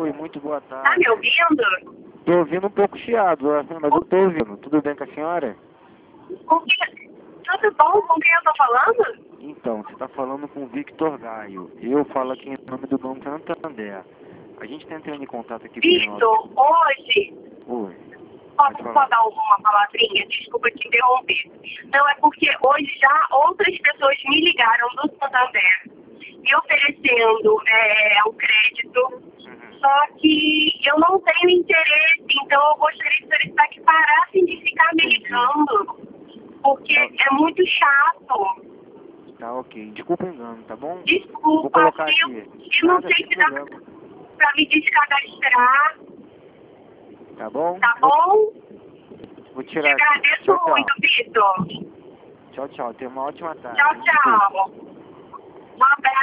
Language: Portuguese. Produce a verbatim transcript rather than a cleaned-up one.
Oi, muito boa tarde. Tá me ouvindo? Tô ouvindo um pouco chiado, mas eu tô ouvindo. Tudo bem com a senhora? Com que... Tudo bom? Com quem eu tô falando? Então, você tá falando com o Victor Gaio. Eu falo aqui em nome do Banco Santander. A gente tá entrando em contato aqui com o Victor, hoje... Oi. Posso só dar uma palavrinha? Desculpa te interromper. Não, é porque hoje já outras pessoas me ligaram do Santander me oferecendo é, o crédito, Uhum. só que eu não tenho interesse, então eu gostaria de solicitar que parassem de ficar me ligando, porque é muito chato. Tá, ok. Desculpa o engano, tá bom? Vou Desculpa, colocar eu, aqui. eu não Nada, sei sem se dá problema. pra me descadastrar, Tá bom? tá Vou, bom? vou Te tirar aqui. agradeço Tchau, tchau. muito, Vitor. Tchau, tchau. Tenha uma ótima tarde. Tchau, Desculpa. tchau. Um abraço.